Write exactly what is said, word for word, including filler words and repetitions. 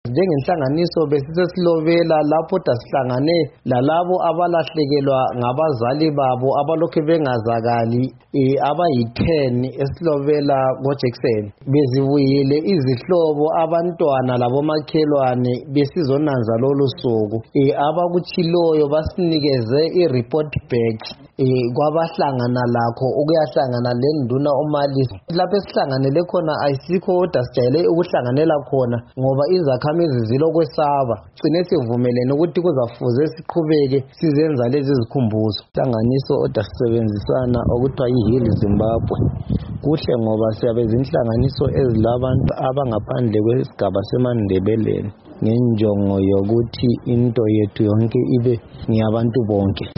njengenhlanganiso besisesilobela lapho dasihlangane lalabo abalahlekelwa ngabazali babo abalokhu bengazakali e, abayi-ten esilobela ngoJackson. Bezibuyile izihlobo abantwana labomakhelwane besizonanza lolu suku e, abakutshiloyo basinikeze i-report back e, kwabahlangana lakho ukuyahlangana lenduna uMalisi. Lapho esihlanganele khona ayisikho kodwa sijayele ukuhlanganela khona ngoba izakhamizi zilokwesaba. Sigcine sivumelene ukuthi kuzafuze siqhubeke sizenza lezi zikhumbuzo. Hlanganiso odwa sisebenzisana okuthiwa yi-Heal Zimbabwe. Kuhle ngoba siyabe zinhlanganiso ezilabantu abangaphandle kwesigaba seMandebeleni ngenjongo yokuthi into yethu yonke ibe ngiyabantu bonke.